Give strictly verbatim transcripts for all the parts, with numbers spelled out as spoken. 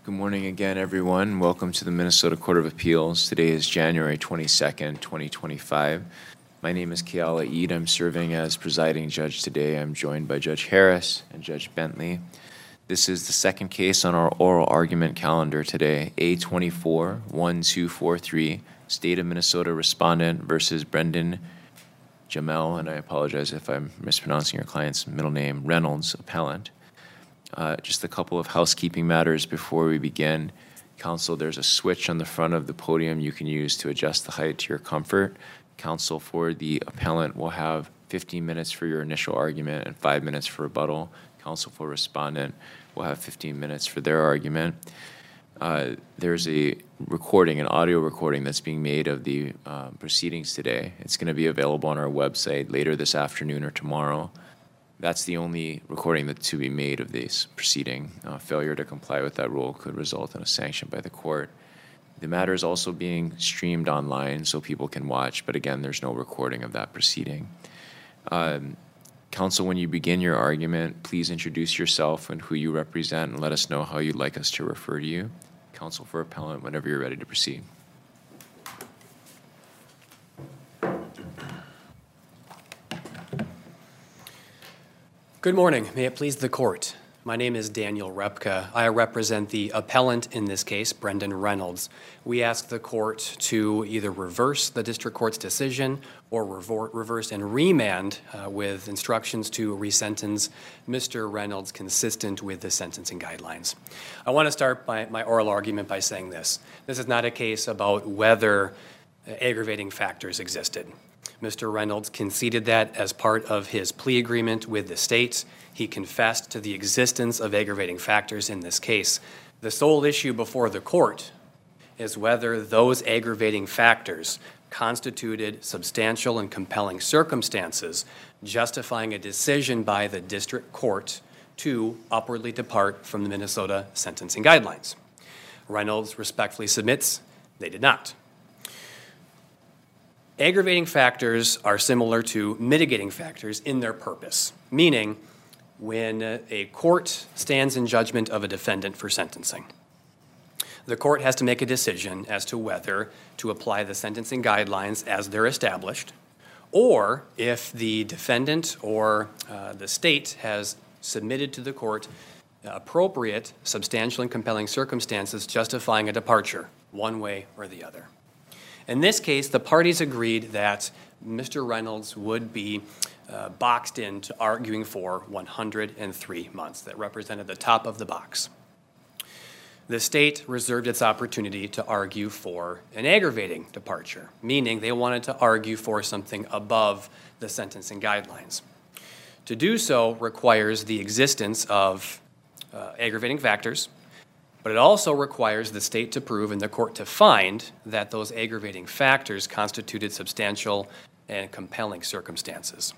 Good morning again, everyone. Welcome to the Minnesota Court of Appeals. Today is January twenty-second, twenty twenty-five. My name is Keala Eid. I'm serving as presiding judge today. I'm joined by Judge Harris and Judge Bentley. This is the second case on our oral argument calendar today, A twenty-four one two four three, State of Minnesota Respondent versus Brendan Jamel, and I apologize if I'm mispronouncing your client's middle name, Reynolds, appellant. Uh, just a couple of housekeeping matters before we begin. Counsel, there's a switch on the front of the podium you can use to adjust the height to your comfort. Counsel for the appellant will have fifteen minutes for your initial argument and five minutes for rebuttal. Counsel for respondent will have fifteen minutes for their argument. Uh, there's a recording, an audio recording that's being made of the uh, proceedings today. It's going to be available on our website later this afternoon or tomorrow. That's the only recording that's to be made of this proceeding. Uh, failure to comply with that rule could result in a sanction by the court. The matter is also being streamed online so people can watch, but again, there's no recording of that proceeding. Um, counsel, when you begin your argument, please introduce yourself and who you represent and let us know how you'd like us to refer to you. Counsel for appellant, whenever you're ready to proceed. Good morning. May it please the court. My name is Daniel Repka. I represent the appellant in this case, Brendan Reynolds. We ask the court to either reverse the district court's decision or revor- reverse and remand uh, with instructions to resentence Mister Reynolds consistent with the sentencing guidelines. I want to start by my oral argument by saying this. This is not a case about whether uh, aggravating factors existed. Mister Reynolds conceded that as part of his plea agreement with the state. He confessed to the existence of aggravating factors in this case. The sole issue before the court is whether those aggravating factors constituted substantial and compelling circumstances justifying a decision by the district court to upwardly depart from the Minnesota sentencing guidelines. Reynolds respectfully submits they did not. Aggravating factors are similar to mitigating factors in their purpose, meaning when a court stands in judgment of a defendant for sentencing, the court has to make a decision as to whether to apply the sentencing guidelines as they're established, or if the defendant or uh, the state has submitted to the court appropriate, substantial, and compelling circumstances justifying a departure, one way or the other. In this case, the parties agreed that Mister Reynolds would be uh, boxed into arguing for one hundred three months. That represented the top of the box. The state reserved its opportunity to argue for an aggravating departure, meaning they wanted to argue for something above the sentencing guidelines. To do so requires the existence of uh, aggravating factors, but it also requires the state to prove and the court to find that those aggravating factors constituted substantial and compelling circumstances.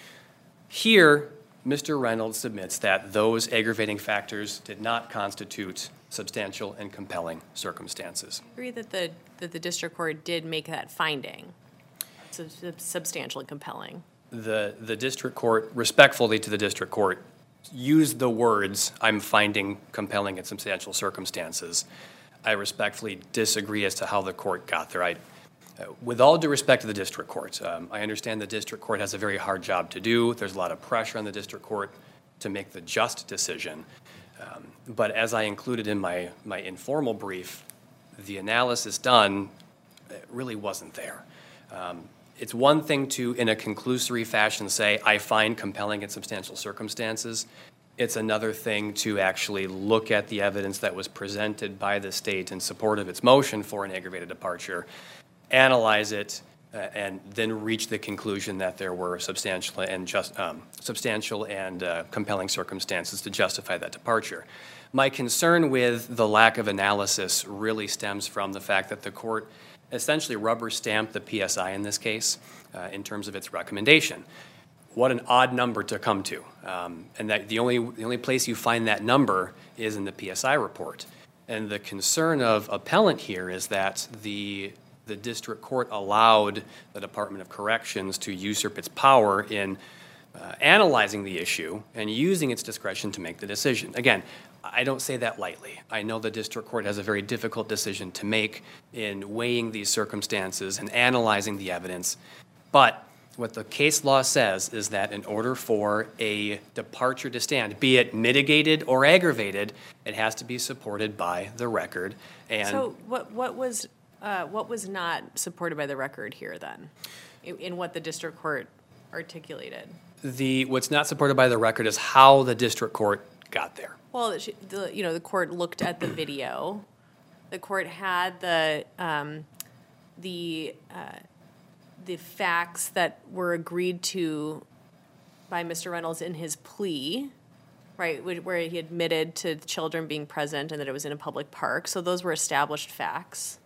Here, Mister Reynolds submits that those aggravating factors did not constitute substantial and compelling circumstances. I agree that the that the district court did make that finding. So it's substantial and compelling. The the district court, respectfully to the district court, used the words, I'm finding compelling and substantial circumstances. I respectfully disagree as to how the court got there. I, uh, with all due respect to the district court, um, I understand the district court has a very hard job to do. There's a lot of pressure on the district court to make the just decision. Um, but as I included in my, my informal brief, the analysis done really wasn't there. Um, It's one thing to, in a conclusory fashion, say, I find compelling and substantial circumstances. It's another thing to actually look at the evidence that was presented by the state in support of its motion for an aggravated departure, analyze it, uh, and then reach the conclusion that there were substantial and just um, substantial and uh, compelling circumstances to justify that departure. My concern with the lack of analysis really stems from the fact that the court essentially rubber stamped the P S I in this case uh, in terms of its recommendation. What an odd number to come to. Um, and that the only, the only place you find that number is in the P S I report. And the concern of appellant here is that the, the district court allowed the Department of Corrections to usurp its power in uh, analyzing the issue and using its discretion to make the decision. Again, I don't say that lightly. I know the district court has a very difficult decision to make in weighing these circumstances and analyzing the evidence. But what the case law says is that in order for a departure to stand, be it mitigated or aggravated, it has to be supported by the record. And So what, what was, uh, what was not supported by the record here then, in, in what the district court articulated? the what's not supported by the record is how the district court got there. Well, she- the, you know, the court looked at the video. The court had the, um, the, uh, the facts that were agreed to by Mister Reynolds in his plea, right, wh- where he admitted to children being present and that it was in a public park. So those were established facts.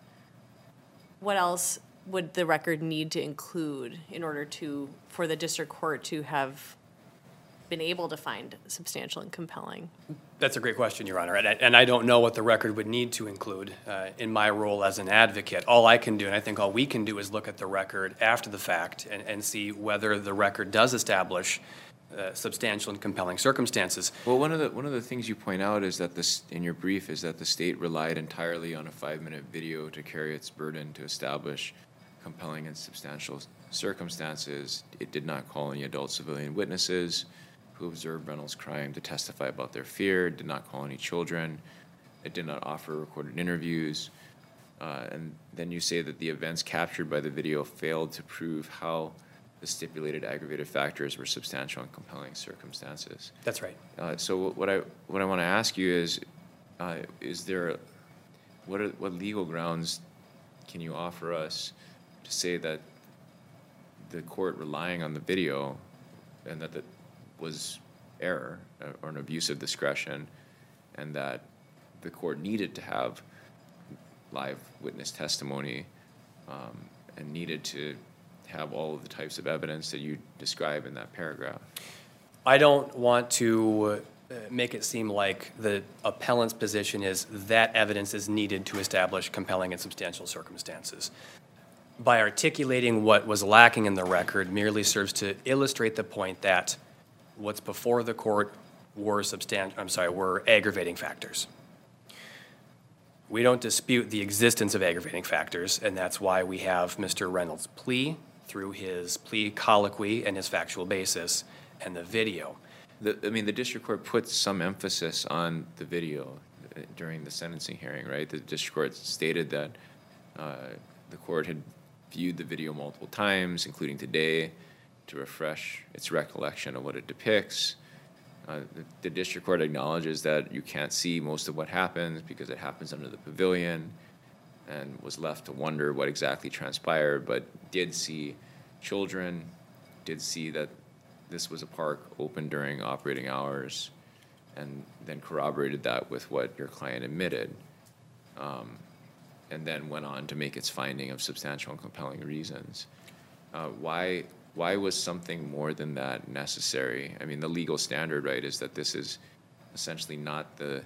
What else would the record need to include in order to, for the district court to have been able to find substantial and compelling? That's a great question, Your Honor, and I, and I don't know what the record would need to include uh, in my role as an advocate. All I can do, and I think all we can do, is look at the record after the fact and, and see whether the record does establish uh, substantial and compelling circumstances. Well, one of the one of the things you point out is that this in your brief is that the state relied entirely on a five-minute video to carry its burden to establish compelling and substantial circumstances. It did not call any adult civilian witnesses who observed Reynolds' crime to testify about their fear. It did not call any children. It did not offer recorded interviews. Uh, and then you say that the events captured by the video failed to prove how the stipulated aggravated factors were substantial and compelling circumstances. That's right. Uh, so what I what I want to ask you is, uh, is there, what are, what legal grounds can you offer us to say that the court relying on the video and that that was error uh, or an abuse of discretion, and that the court needed to have live witness testimony um, and needed to have all of the types of evidence that you describe in that paragraph? I don't want to uh, make it seem like the appellant's position is that evidence is needed to establish compelling and substantial circumstances. By articulating what was lacking in the record merely serves to illustrate the point that what's before the court were substan- I'm sorry, were aggravating factors. We don't dispute the existence of aggravating factors, and that's why we have Mister Reynolds' plea through his plea colloquy and his factual basis and the video. The, I mean, the district court put some emphasis on the video uh, during the sentencing hearing, right? The district court stated that uh, the court had viewed the video multiple times, including today, to refresh its recollection of what it depicts. Uh, the, the district court acknowledges that you can't see most of what happens because it happens under the pavilion, and was left to wonder what exactly transpired, but did see children, did see that this was a park open during operating hours, and then corroborated that with what your client admitted, um, and then went on to make its finding of substantial and compelling reasons. Uh, why why was something more than that necessary? I mean, the legal standard, right, is that this is essentially not the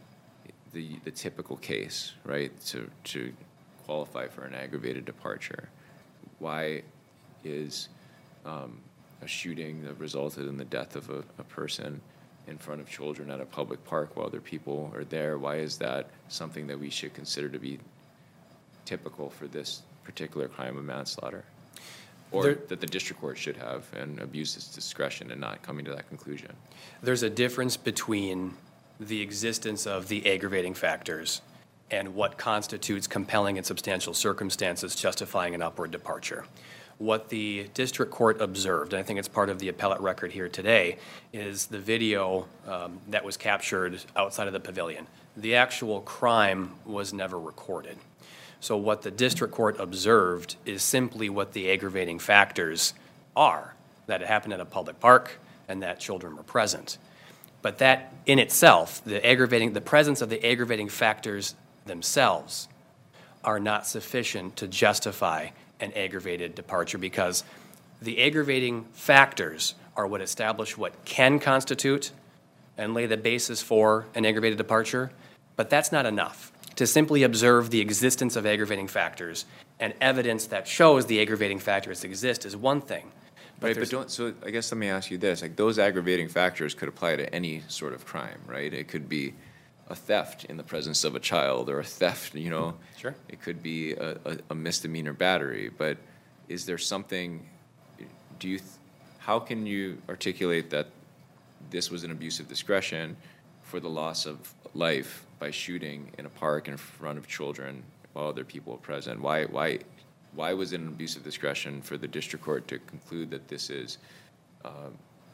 the, the typical case, right, to to qualify for an aggravated departure. Why is um, a shooting that resulted in the death of a, a person in front of children at a public park while other people are there, why is that something that we should consider to be typical for this particular crime of manslaughter? Or There, that the district court should have and abuse its discretion in not coming to that conclusion? there's a difference between the existence of the aggravating factors and what constitutes compelling and substantial circumstances justifying an upward departure. What the district court observed, and I think it's part of the appellate record here today, is the video um, that was captured outside of the pavilion. The actual crime was never recorded. So what the district court observed is simply what the aggravating factors are, that it happened at a public park and that children were present. But that in itself, the aggravating, the presence of the aggravating factors themselves are not sufficient to justify an aggravated departure, because the aggravating factors are what establish what can constitute and lay the basis for an aggravated departure, but that's not enough. To simply observe the existence of aggravating factors and evidence that shows the aggravating factors exist is one thing, Right, but there's- don't, so I guess let me ask you this, like, those aggravating factors could apply to any sort of crime, right? It could be a theft in the presence of a child, or a theft, you know? Sure. It could be a, a, a misdemeanor battery, but is there something, do you, th- how can you articulate that this was an abuse of discretion for the loss of life by shooting in a park in front of children while other people were present? Why, why, why was it an abuse of discretion for the district court to conclude that this is uh,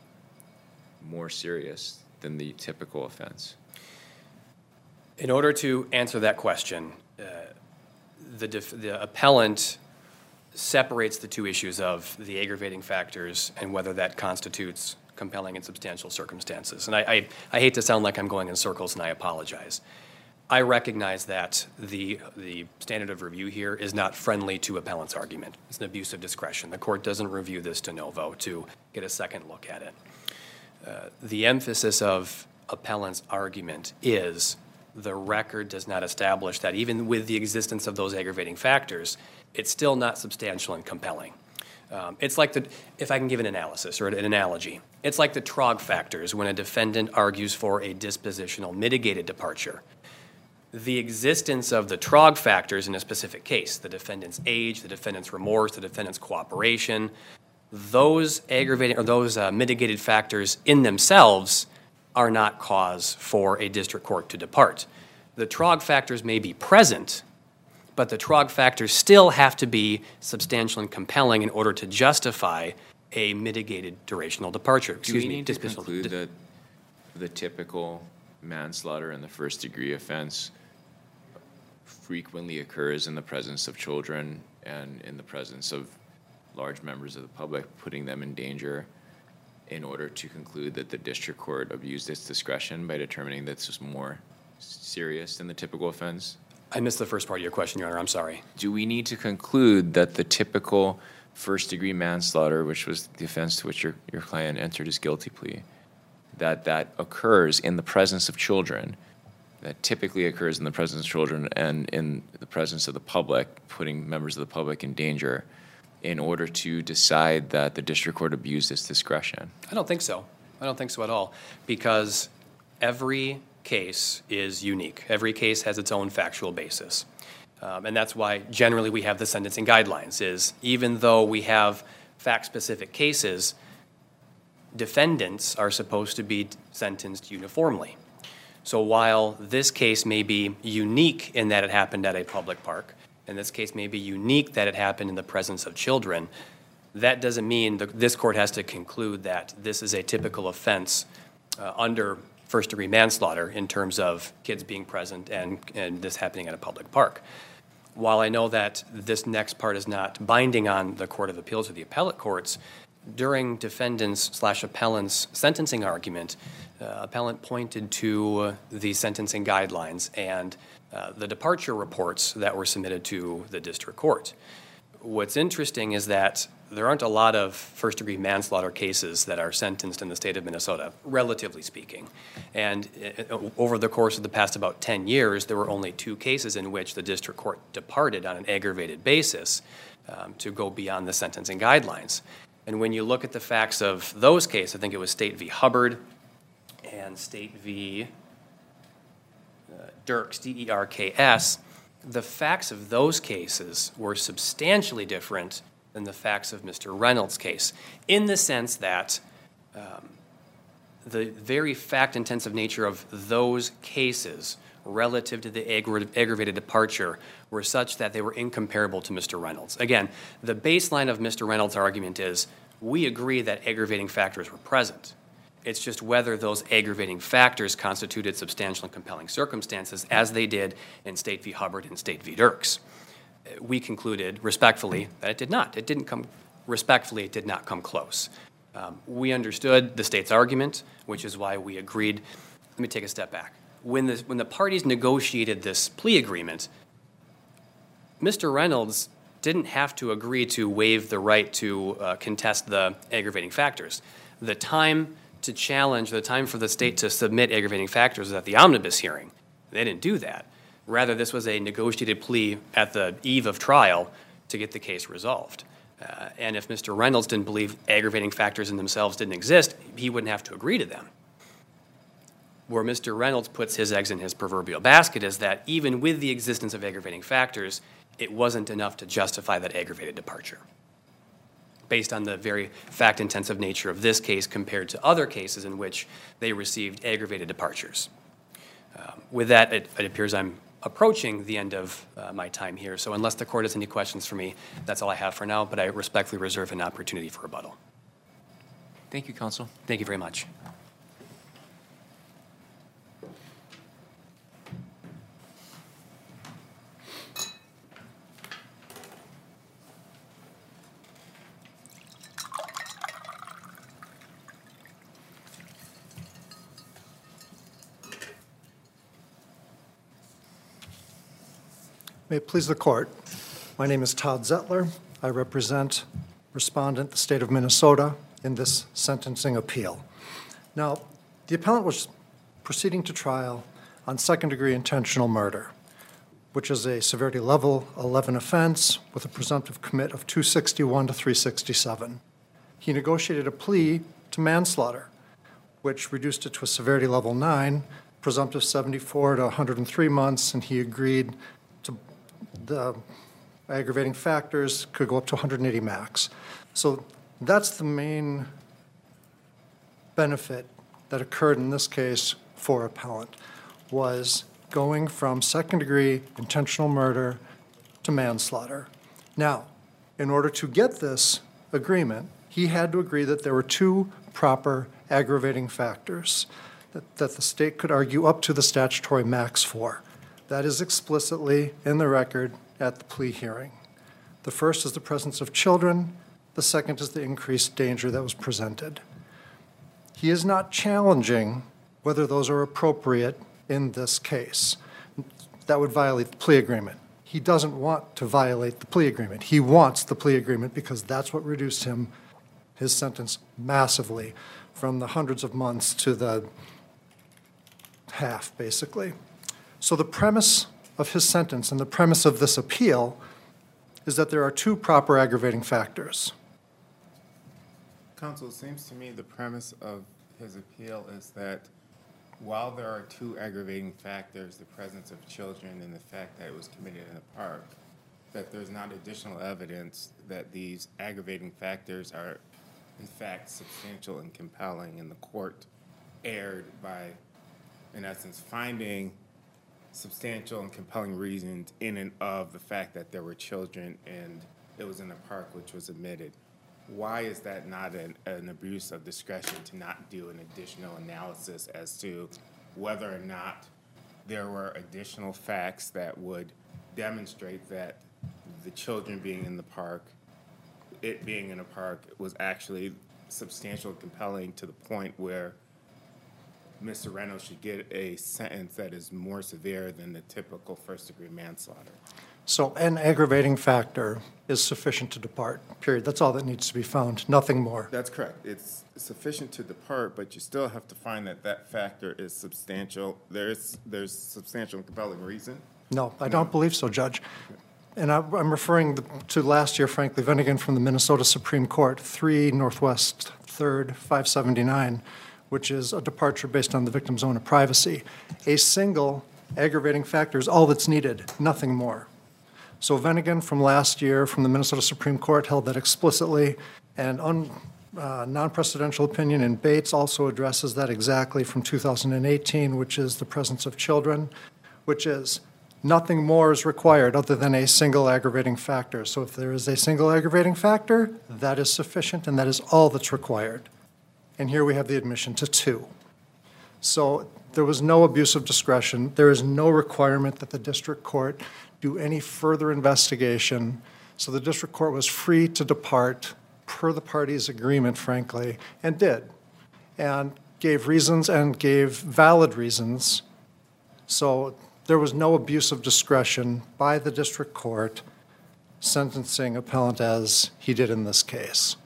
more serious than the typical offense? In order to answer that question, uh, the, def- the appellant separates the two issues of the aggravating factors and whether that constitutes compelling and substantial circumstances. And I, I, I hate to sound like I'm going in circles, and I apologize. I recognize that the, the standard of review here is not friendly to appellant's argument. It's an abuse of discretion. The court doesn't review this de novo to get a second look at it. Uh, the emphasis of appellant's argument is the record does not establish that even with the existence of those aggravating factors, it's still not substantial and compelling. Um, it's like the, if I can give an analysis or an analogy, it's like the Trog factors when a defendant argues for a dispositional mitigated departure. The existence of the Trog factors in a specific case, the defendant's age, the defendant's remorse, the defendant's cooperation, those aggravating or those uh, mitigated factors in themselves are not cause for a district court to depart. The Trog factors may be present, but the Trog factors still have to be substantial and compelling in order to justify a mitigated durational departure. Do Excuse we me, need to dispositional- conclude di- that the typical manslaughter in the first degree offense frequently occurs in the presence of children and in the presence of large members of the public, putting them in danger, in order to conclude that the district court abused its discretion by determining that this was more serious than the typical offense? I missed the first part of your question, Your Honor. I'm sorry. Do we need to conclude that the typical first-degree manslaughter, which was the offense to which your, your client entered his guilty plea, that that occurs in the presence of children, that typically occurs in the presence of children and in the presence of the public, putting members of the public in danger, in order to decide that the district court abused its discretion? I don't think so. I don't think so at all, because every case is unique. Every case has its own factual basis. Um, and that's why generally we have the sentencing guidelines, is even though we have fact-specific cases, defendants are supposed to be sentenced uniformly. So while this case may be unique in that it happened at a public park, and this case may be unique that it happened in the presence of children, that doesn't mean that this court has to conclude that this is a typical offense uh, under first-degree manslaughter in terms of kids being present and, and this happening at a public park. While I know that this next part is not binding on the Court of Appeals or the appellate courts, during defendant's slash appellant's sentencing argument, uh, appellant pointed to uh, the sentencing guidelines and uh, the departure reports that were submitted to the district court. What's interesting is that there aren't a lot of first-degree manslaughter cases that are sentenced in the state of Minnesota, relatively speaking. And uh, over the course of the past about ten years, there were only two cases in which the district court departed on an aggravated basis um, to go beyond the sentencing guidelines. And when you look at the facts of those cases, I think it was State v. Hubbard and State v. Uh, Dirks, D E R K S, the facts of those cases were substantially different than the facts of Mister Reynolds' case, in the sense that um, the very fact-intensive nature of those cases relative to the aggra- aggravated departure were such that they were incomparable to Mister Reynolds. Again, the baseline of Mister Reynolds' argument is we agree that aggravating factors were present. It's just whether those aggravating factors constituted substantial and compelling circumstances, as they did in State v. Hubbard and State v. Dirks. We concluded respectfully that it did not. It didn't come, respectfully, it did not come close. Um, we understood the state's argument, which is why we agreed. Let me take a step back. When the, when the parties negotiated this plea agreement, Mister Reynolds didn't have to agree to waive the right to uh, contest the aggravating factors. The time to challenge, the time for the state to submit aggravating factors was at the omnibus hearing. They didn't do that. Rather, this was a negotiated plea at the eve of trial to get the case resolved. Uh, and if Mister Reynolds didn't believe aggravating factors in themselves didn't exist, he wouldn't have to agree to them. Where Mister Reynolds puts his eggs in his proverbial basket is that even with the existence of aggravating factors, it wasn't enough to justify that aggravated departure, based on the very fact-intensive nature of this case compared to other cases in which they received aggravated departures. Um, with that, it, it appears I'm approaching the end of uh, my time here, so unless the court has any questions for me, that's all I have for now, but I respectfully reserve an opportunity for rebuttal. Thank you, counsel. Thank you very much. May it please the court. My name is Todd Zettler. I represent respondent, the state of Minnesota, in this sentencing appeal. Now, the appellant was proceeding to trial on second-degree intentional murder, which is a severity level eleven offense with a presumptive commit of two sixty-one to three sixty-seven. He negotiated a plea to manslaughter, which reduced it to a severity level nine, presumptive seventy-four to one hundred three months, and he agreed to the aggravating factors could go up to one hundred eighty max. So that's the main benefit that occurred in this case for appellant, was going from second-degree intentional murder to manslaughter. Now, in order to get this agreement, he had to agree that there were two proper aggravating factors that, that the state could argue up to the statutory max for. That is explicitly in the record at the plea hearing. The first is the presence of children. The second is the increased danger that was presented. He is not challenging whether those are appropriate in this case. That would violate the plea agreement. He doesn't want to violate the plea agreement. He wants the plea agreement because that's what reduced him, his sentence, massively from the hundreds of months to the half, basically. So the premise of his sentence and the premise of this appeal is that there are two proper aggravating factors. Counsel, it seems to me the premise of his appeal is that while there are two aggravating factors, the presence of children and the fact that it was committed in a park, that there's not additional evidence that these aggravating factors are in fact substantial and compelling, and the court erred by, in essence, finding substantial and compelling reasons in and of the fact that there were children and it was in a park which was admitted. Why is that not an, an abuse of discretion to not do an additional analysis as to whether or not there were additional facts that would demonstrate that the children being in the park, it being in a park, was actually substantial and compelling to the point where Mister Reynolds should get a sentence that is more severe than the typical first-degree manslaughter? So an aggravating factor is sufficient to depart, period. That's all that needs to be found, nothing more. That's correct. It's sufficient to depart, but you still have to find that that factor is substantial. There's, there's substantial and compelling reason. No, I don't believe so, Judge. And I, I'm referring to last year, frankly, Vennigan from the Minnesota Supreme Court, three Northwest third, five seventy-nine, which is a departure based on the victim's own privacy. A single aggravating factor is all that's needed, nothing more. So Vennigan from last year from the Minnesota Supreme Court held that explicitly, and un, uh, non-precedential opinion in Bates also addresses that exactly from two thousand eighteen, which is the presence of children, which is nothing more is required other than a single aggravating factor. So if there is a single aggravating factor, that is sufficient and that is all that's required. And here we have the admission to two. So there was no abuse of discretion. There is no requirement that the district court do any further investigation. So the district court was free to depart per the parties' agreement, frankly, and did, and gave reasons and gave valid reasons. So there was no abuse of discretion by the district court sentencing appellant as he did in this case.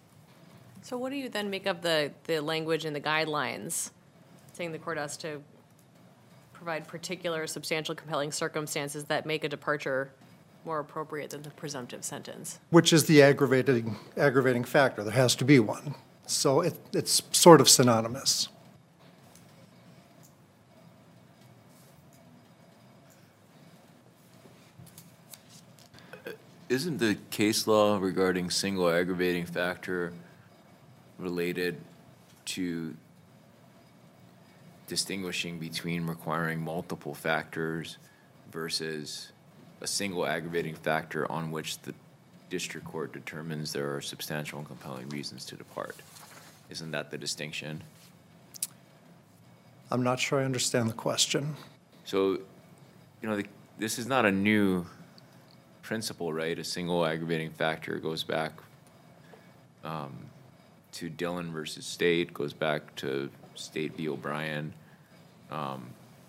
So what do you then make of the, the language in the guidelines saying the court has to provide particular substantial compelling circumstances that make a departure more appropriate than the presumptive sentence. Which is the aggravating, aggravating factor. There has to be one. So it, it's sort of synonymous. Isn't the case law regarding single aggravating factor related to distinguishing between requiring multiple factors versus a single aggravating factor on which the district court determines there are substantial and compelling reasons to depart? Isn't that the distinction? I'm not sure I understand the question. So, you know, the, this is not a new principle, right? A single aggravating factor goes back um, to Dillon versus State, goes back to State v. O'Brien. Um,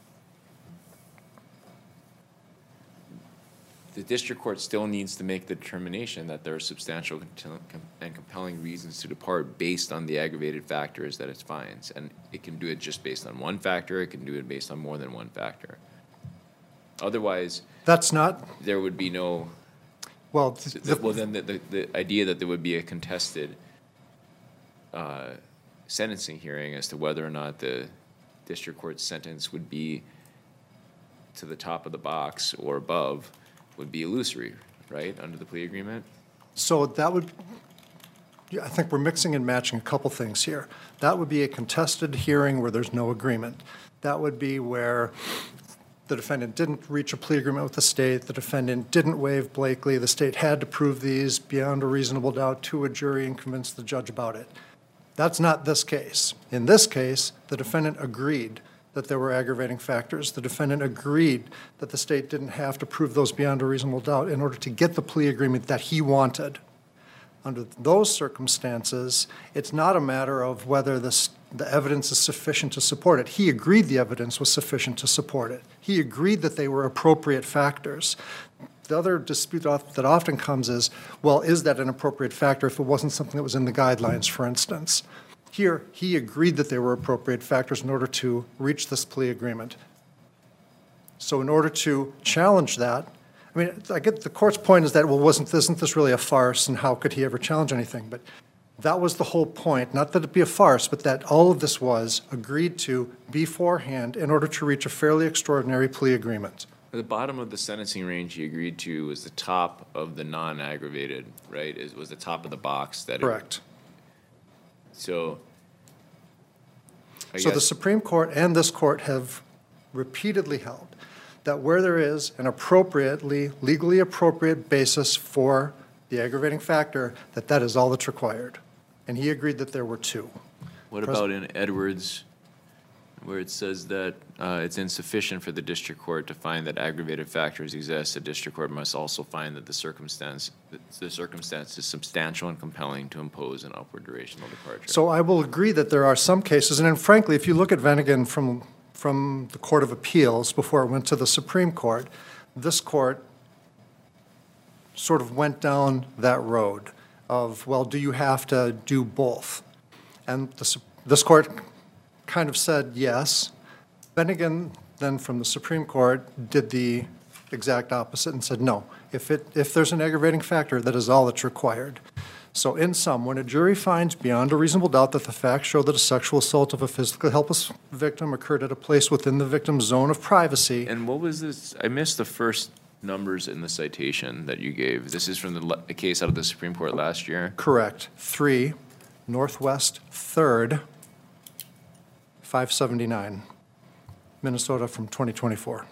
the district court still needs to make the determination that there are substantial and compelling reasons to depart based on the aggravated factors that it finds. And it can do it just based on one factor. It can do it based on more than one factor. Otherwise, That's not, there would be no, well, the, the, well, then the, the, the idea that there would be a contested uh, sentencing hearing as to whether or not the district court's sentence would be to the top of the box or above would be illusory, right, under the plea agreement? so that would, yeah, I think we're mixing and matching a couple things here. That would be a contested hearing where there's no agreement. That would be where the defendant didn't reach a plea agreement with the state, the defendant didn't waive Blakely, the state had to prove these beyond a reasonable doubt to a jury and convince the judge about it. That's not this case. In this case, the defendant agreed that there were aggravating factors. The defendant agreed that the state didn't have to prove those beyond a reasonable doubt in order to get the plea agreement that he wanted. Under those circumstances, it's not a matter of whether this, the evidence is sufficient to support it. He agreed the evidence was sufficient to support it. He agreed that they were appropriate factors. The other dispute that often comes is, well, is that an appropriate factor if it wasn't something that was in the guidelines, for instance? Here, he agreed that they were appropriate factors in order to reach this plea agreement. So in order to challenge that, I mean, I get the court's point is that, well, wasn't, isn't this really a farce, and how could he ever challenge anything? But that was the whole point, not that it be a farce, but that all of this was agreed to beforehand in order to reach a fairly extraordinary plea agreement. At the bottom of the sentencing range he agreed to was the top of the non-aggravated, right? It was the top of the box that. Correct. It, so. I So the guess, Supreme Court and this court have repeatedly held that where there is an appropriately, legally appropriate basis for the aggravating factor, that that is all that's required. And he agreed that there were two. what about in Edwards, where it says that uh, it's insufficient for the district court to find that aggravated factors exist? The district court must also find that the circumstance, that the circumstance is substantial and compelling to impose an upward durational departure. So I will agree that there are some cases, and then frankly, if you look at Vennigan from, from the Court of Appeals before it went to the Supreme Court, this court sort of went down that road of, well, do you have to do both? And the, this court kind of said yes. Vennigan, then from the Supreme Court, did the exact opposite and said no. If, it, if there's an aggravating factor, that is all that's required. So in sum, when a jury finds beyond a reasonable doubt that the facts show that a sexual assault of a physically helpless victim occurred at a place within the victim's zone of privacy. And what was this? I missed the first numbers in the citation that you gave. This is from the, le- a case out of the Supreme Court last year. Correct. Three, Northwest Third, five seventy-nine, Minnesota from twenty twenty-four.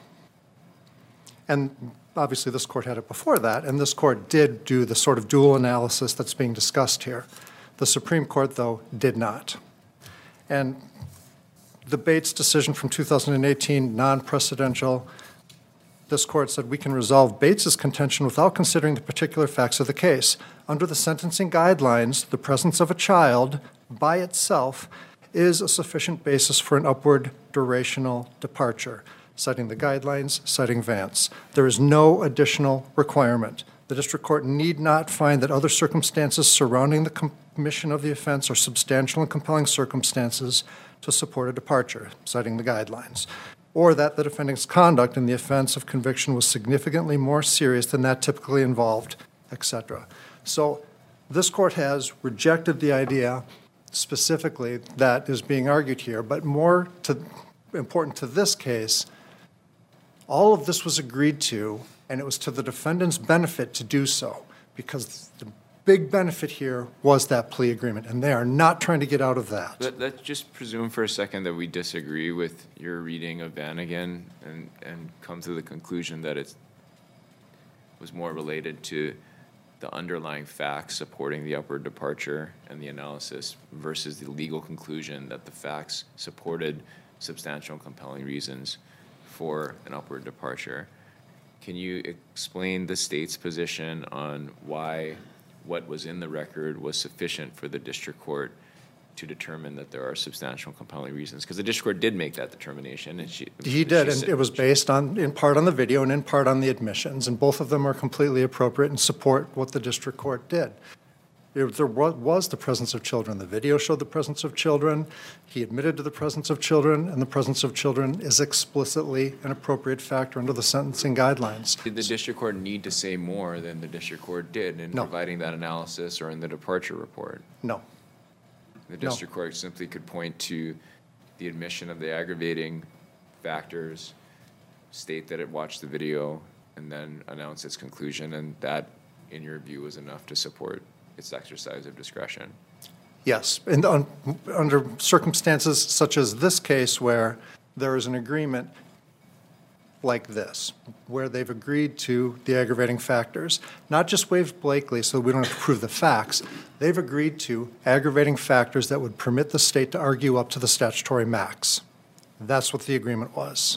And obviously this court had it before that, and this court did do the sort of dual analysis that's being discussed here. The Supreme Court, though, did not. And the Bates decision from two thousand eighteen, non-precedential, this court said we can resolve Bates's contention without considering the particular facts of the case. Under the sentencing guidelines, the presence of a child by itself is a sufficient basis for an upward durational departure, citing the guidelines, citing Vance. There is no additional requirement. The district court need not find that other circumstances surrounding the commission of the offense are substantial and compelling circumstances to support a departure, citing the guidelines. or that the defendant's conduct in the offense of conviction was significantly more serious than that typically involved, et cetera. So this court has rejected the idea specifically that is being argued here, but more to, important to this case, all of this was agreed to, and it was to the defendant's benefit to do so, because the big benefit here was that plea agreement, and they are not trying to get out of that. Let, let's just presume for a second that we disagree with your reading of Vanagon and, and come to the conclusion that it was more related to the underlying facts supporting the upward departure and the analysis versus the legal conclusion that the facts supported substantial and compelling reasons for an upward departure. Can you explain the state's position on why what was in the record was sufficient for the district court to determine that there are substantial and compelling reasons? Because the district court did make that determination. And she, He did, she and said, it was based on, in part on the video and in part on the admissions, and both of them are completely appropriate and support what the district court did. There there wa- was the presence of children. The video showed the presence of children. He admitted to the presence of children, and the presence of children is explicitly an appropriate factor under the sentencing guidelines. Did the district court need to say more than the district court did in No. providing that analysis or in the departure report? No. The No. district court simply could point to the admission of the aggravating factors, state that it watched the video, and then announce its conclusion, and that, in your view, was enough to support its exercise of discretion. Yes, and un, under circumstances such as this case where there is an agreement like this, where they've agreed to the aggravating factors, not just waived Blakely so we don't have to prove the facts, they've agreed to aggravating factors that would permit the state to argue up to the statutory max. That's what the agreement was.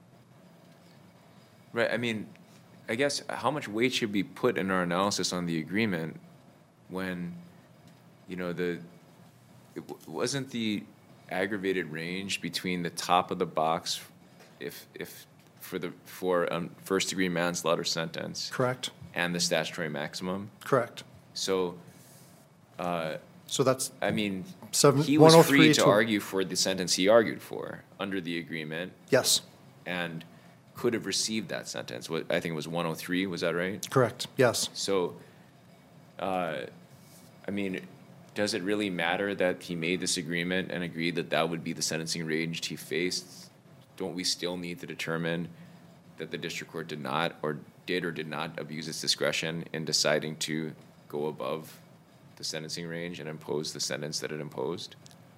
Right, I mean, I guess how much weight should be put in our analysis on the agreement when, you know, the, it w- wasn't the aggravated range between the top of the box if, if, for the, for um, first degree manslaughter sentence Correct? and the statutory maximum? Correct. So, uh, So that's I mean, Seven- he was free 103 to to- argue for the sentence he argued for under the agreement yes, and could have received that sentence. What, I think it was one oh three, was that right? correct, yes. So, uh, I mean, does it really matter that he made this agreement and agreed that that would be the sentencing range he faced? Don't we still need to determine that the district court did not or did or did not abuse its discretion in deciding to go above the sentencing range and impose the sentence that it imposed?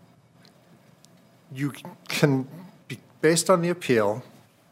You can, be based on the appeal,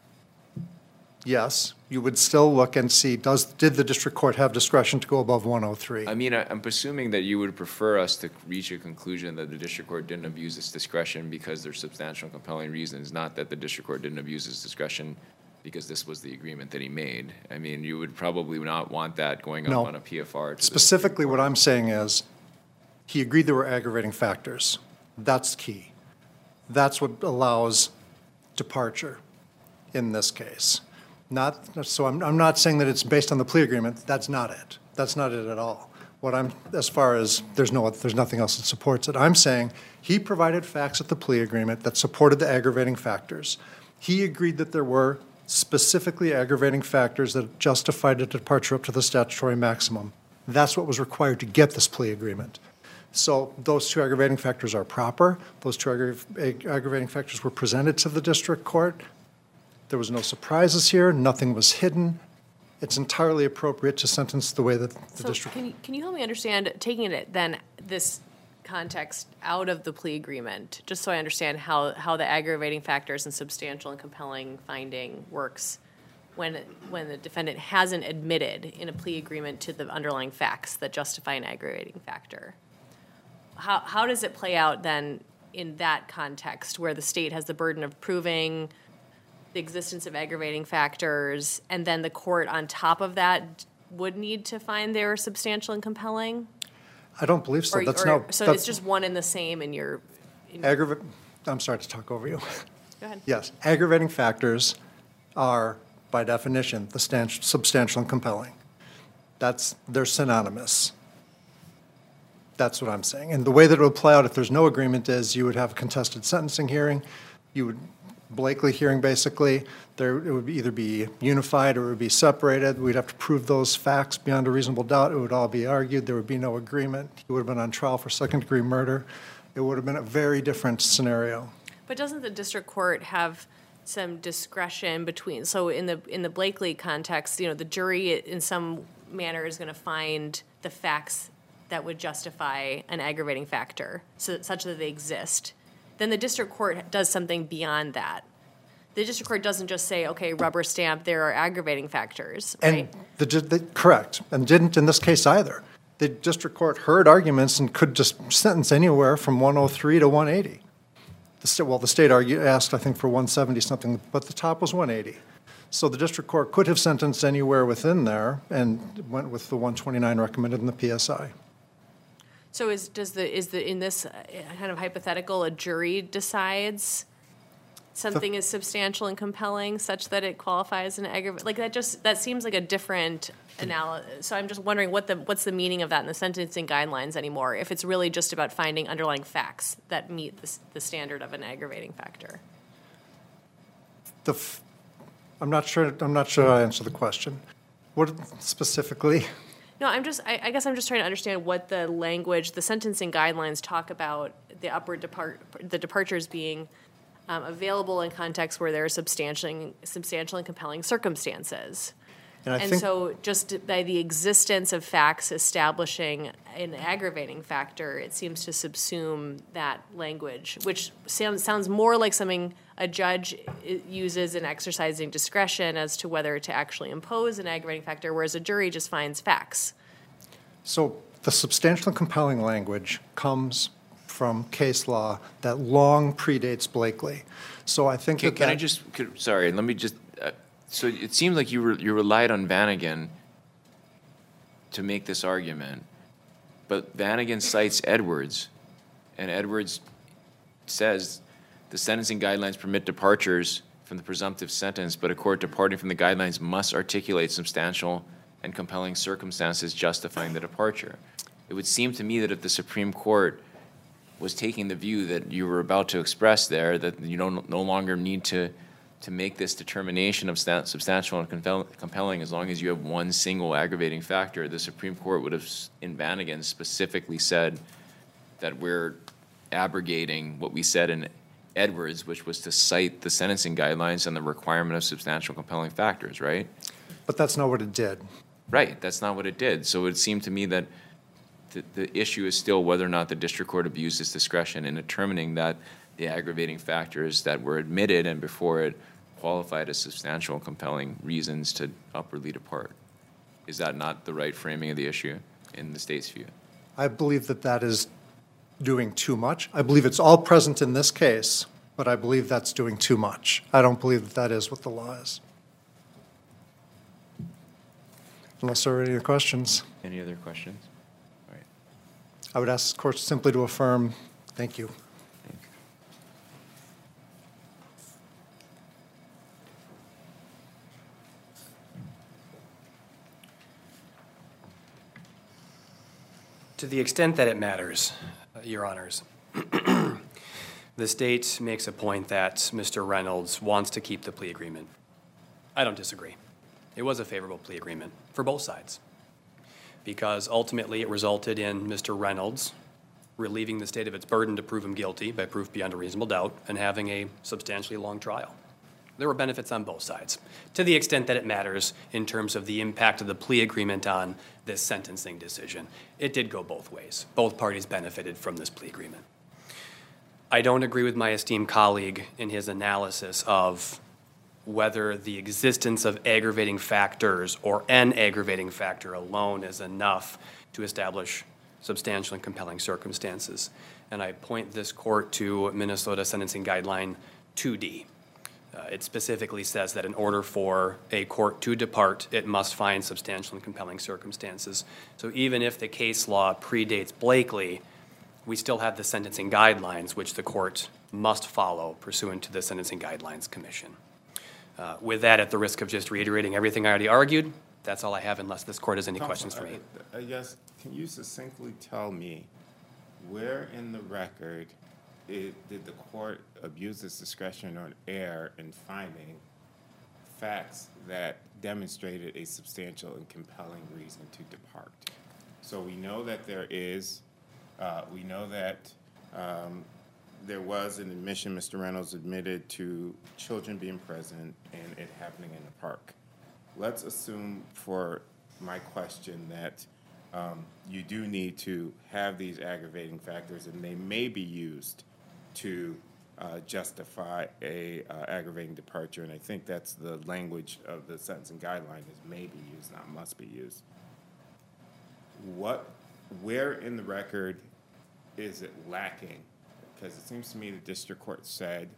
yes, you would still look and see, does, did the district court have discretion to go above one oh three? I mean, I- I'm presuming that you would prefer us to reach a conclusion that the district court didn't abuse its discretion because there's substantial and compelling reasons, not that the district court didn't abuse its discretion because this was the agreement that he made. I mean, you would probably not want that going up No. on a P F R. To the- Specifically, what I'm saying is, he agreed there were aggravating factors. That's key. That's what allows departure in this case. Not, so I'm, I'm not saying that it's based on the plea agreement. That's not it. That's not it at all. What I'm, as far as there's no, there's nothing else that supports it. I'm saying he provided facts at the plea agreement that supported the aggravating factors. He agreed that there were specifically aggravating factors that justified a departure up to the statutory maximum. That's what was required to get this plea agreement. So those two aggravating factors are proper. Those two aggra- ag- aggravating factors were presented to the district court. There was no surprises here. Nothing was hidden. It's entirely appropriate to sentence the way that the So district. can you, can you help me understand, taking it then, this context out of the plea agreement, just so I understand how, how the aggravating factors and substantial and compelling finding works when, when the defendant hasn't admitted in a plea agreement to the underlying facts that justify an aggravating factor? How, how does it play out then in that context where the state has the burden of proving the existence of aggravating factors, and then the court on top of that would need to find they were substantial and compelling? I don't believe so. Or- That's or- not. So that's it's just one and the same in your, in- go aggrava- I'm sorry to talk over you. ahead. Yes, aggravating factors are, by definition, the stan- substantial and compelling. That's, they're synonymous. That's what I'm saying. And the way that it would play out if there's no agreement is you would have a contested sentencing hearing. You would Blakely hearing, basically, there, it would either be unified or it would be separated. We'd have to prove those facts beyond a reasonable doubt. It would all be argued. There would be no agreement. He would have been on trial for second-degree murder. It would have been a very different scenario. But doesn't the district court have some discretion between, so in the in the Blakely context, you know, the jury in some manner is going to find the facts that would justify an aggravating factor, so such that they exist. Then the district court does something beyond that. The district court doesn't just say, okay, rubber stamp, there are aggravating factors, right? And the, the, correct, and didn't in this case either. The district court heard arguments and could just sentence anywhere from one oh three to one eighty. The state, well, the state argued, asked, I think, for one seventy something, but the top was one eighty. So the district court could have sentenced anywhere within there and went with the one twenty-nine recommended in the P S I. So is does the is the in this kind of hypothetical, a jury decides something is substantial and compelling such that it qualifies as an aggravated, like that just that seems like a different analysis. So I'm just wondering what the what's the meaning of that in the sentencing guidelines anymore, if it's really just about finding underlying facts that meet the, the standard of an aggravating factor. The f- I'm not sure. I'm not sure I answer the question. What specifically? No, I'm just, I, I guess I'm just trying to understand what the language, the sentencing guidelines talk about the upward depart, the departures being um, available in contexts where there are substantial, substantial and compelling circumstances. And, I And think, so just by the existence of facts establishing an aggravating factor, it seems to subsume that language, which sounds, sounds more like something a judge uses in exercising discretion as to whether to actually impose an aggravating factor, whereas a jury just finds facts. so the substantial and compelling language comes from case law that long predates Blakely. So I think Can, that can that, I just, could, sorry, let me just, uh, so it seems like you re, you relied on Vanagon to make this argument, but Vanagon cites Edwards, and Edwards says the sentencing guidelines permit departures from the presumptive sentence, but a court departing from the guidelines must articulate substantial and compelling circumstances justifying the departure. It would seem to me that if the Supreme Court was taking the view that you were about to express there, that you don't no longer need to to make this determination of sta- substantial and compel- compelling as long as you have one single aggravating factor, the Supreme Court would have, s- in Vanagon, specifically said that we're abrogating what we said in Edwards, which was to cite the sentencing guidelines and the requirement of substantial compelling factors, right? but that's not what it did. Right, that's not what it did. So it seemed to me that the, the issue is still whether or not the district court abused its discretion in determining that the aggravating factors that were admitted and before it qualified as substantial and compelling reasons to upwardly depart. Is that not the right framing of the issue in the state's view? I believe that that is doing too much. I believe it's all present in this case, but I believe that's doing too much. I don't believe that that is what the law is. Unless there are any other questions, Any other questions? All right. I would ask the court simply to affirm. Thank you. To the extent that it matters, uh, Your Honors, the state makes a point that Mister Reynolds wants to keep the plea agreement. I don't disagree. It was a favorable plea agreement for both sides because ultimately it resulted in Mister Reynolds relieving the state of its burden to prove him guilty by proof beyond a reasonable doubt and having a substantially long trial. There were benefits on both sides, to the extent that it matters in terms of the impact of the plea agreement on this sentencing decision. It did go both ways. Both parties benefited from this plea agreement. I don't agree with my esteemed colleague in his analysis of whether the existence of aggravating factors or an aggravating factor alone is enough to establish substantial and compelling circumstances. And I point this court to Minnesota Sentencing Guideline two D. Uh, it specifically says that in order for a court to depart, it must find substantial and compelling circumstances. So even if the case law predates Blakely, we still have the sentencing guidelines, which the court must follow pursuant to the Sentencing Guidelines Commission. Uh, with that, at the risk of just reiterating everything I already argued, that's all I have unless this court has any questions for me. I, I guess, can you succinctly tell me where in the record it, did the court abuse its discretion or err in finding facts that demonstrated a substantial and compelling reason to depart? So we know that there is, uh, we know that um, there was an admission, Mister Reynolds admitted to children being present and it happening in the park. Let's assume for my question that um, you do need to have these aggravating factors and they may be used to uh, justify a uh, aggravating departure, and I think that's the language of the sentencing guideline is may be used, not must be used. What, where in the record is it lacking? Because it seems to me the district court said,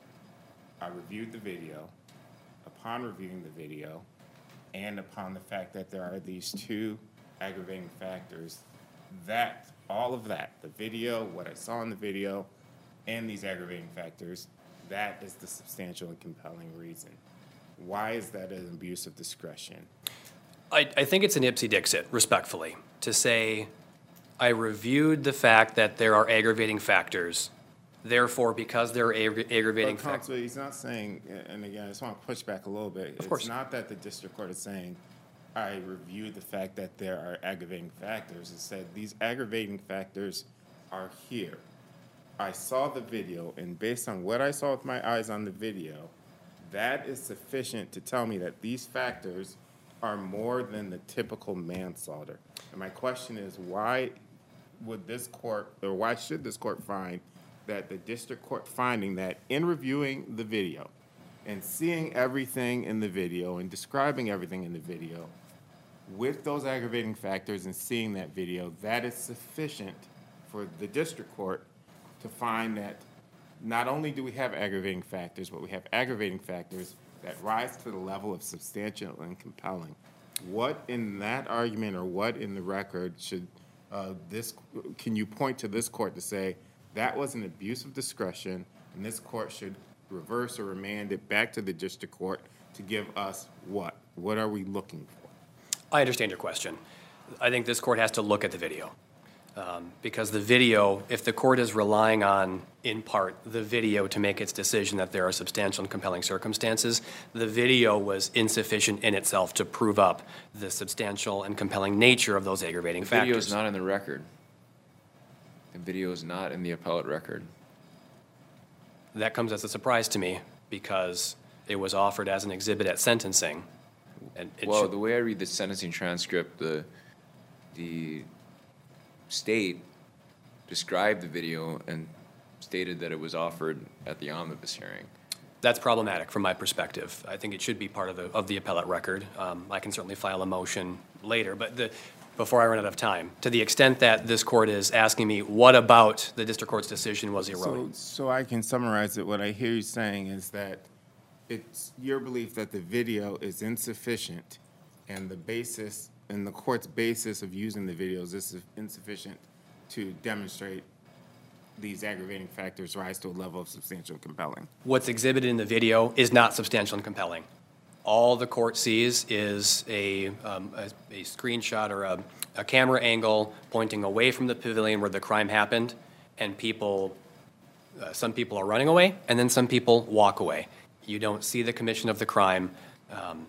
I reviewed the video. Upon reviewing the video, and upon the fact that there are these two aggravating factors, that, all of that, the video, what I saw in the video, and these aggravating factors, that is the substantial and compelling reason. Why is that an abuse of discretion? I, I think it's an Ipsy Dixit, respectfully, to say, I reviewed the fact that there are aggravating factors. Therefore, because there are ag- aggravating But factors. counsel, he's not saying, and again, I just want to push back a little bit. Of course. It's not that the district court is saying, I reviewed the fact that there are aggravating factors. It said these aggravating factors are here. I saw the video, and based on what I saw with my eyes on the video, that is sufficient to tell me that these factors are more than the typical manslaughter. And my question is, why would this court, or why should this court find that the district court finding that in reviewing the video and seeing everything in the video and describing everything in the video, with those aggravating factors and seeing that video, that is sufficient for the district court to find that not only do we have aggravating factors, but we have aggravating factors that rise to the level of substantial and compelling. What in that argument or what in the record should uh, this, can you point to this court to say that was an abuse of discretion and this court should reverse or remand it back to the district court to give us what? What are we looking for? I understand your question. I think this court has to look at the video. Um, because the video, if the court is relying on, in part, the video to make its decision that there are substantial and compelling circumstances, the video was insufficient in itself to prove up the substantial and compelling nature of those aggravating The factors. video is not in the record. The video is not in the appellate record. That comes as a surprise to me because it was offered as an exhibit at sentencing. And it Well, should- the way I read the sentencing transcript, the, the state described the video and stated that it was offered at the omnibus hearing. That's problematic from my perspective. I think it should be part of the, of the appellate record. Um, I can certainly file a motion later, but the, before I run out of time, to the extent that this court is asking me, what about the district court's decision was So, erroneous? so I can summarize it. What I hear you saying is that it's your belief that the video is insufficient and the basis, and the court's basis of using the videos is insufficient to demonstrate these aggravating factors rise to a level of substantial and compelling. What's exhibited in the video is not substantial and compelling. All the court sees is a, um, a, a screenshot or a, a camera angle pointing away from the pavilion where the crime happened, and people, uh, some people are running away, and then some people walk away. You don't see the commission of the crime. Um,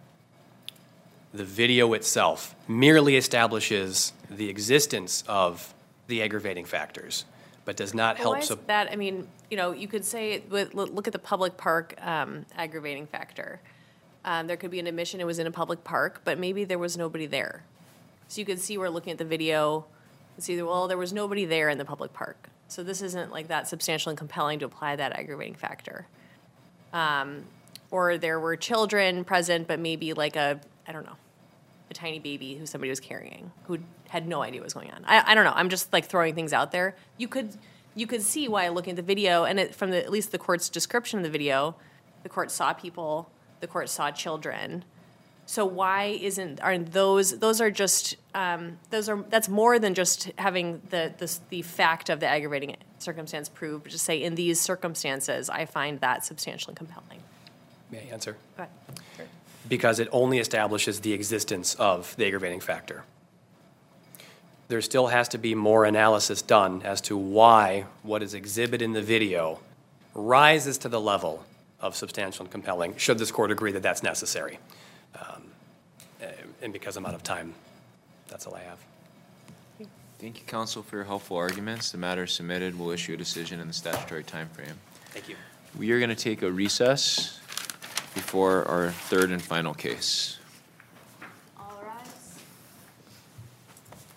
the video itself merely establishes the existence of the aggravating factors, but does not Well, help. why is sup- that? I mean, you know, you could say, with- look at the public park um, aggravating factor. Um, There could be an admission it was in a public park, but maybe there was nobody there. So you could see, we're looking at the video, and see, well, there was nobody there in the public park. So this isn't like that substantial and compelling to apply that aggravating factor. Um, Or there were children present, but maybe like a, I don't know, a tiny baby who somebody was carrying, who had no idea what was going on. I, I don't know. I'm just like throwing things out there. You could you could see why looking at the video, and it, from the, at least the court's description of the video, the court saw people, the court saw children. So why isn't aren't those those are just um, those are that's more than just having the the the fact of the aggravating circumstance proved. Just say in these circumstances, I find that substantially compelling. May I answer? Go ahead. Because it only establishes the existence of the aggravating factor. there still has to be more analysis done as to why what is exhibited in the video rises to the level of substantial and compelling, should this court agree that that's necessary. Um, And because I'm out of time, that's all I have. Thank you, counsel, for your helpful arguments. The matter is submitted. We'll issue a decision in the statutory timeframe. Thank you. We are going to take a recess before our third and final case.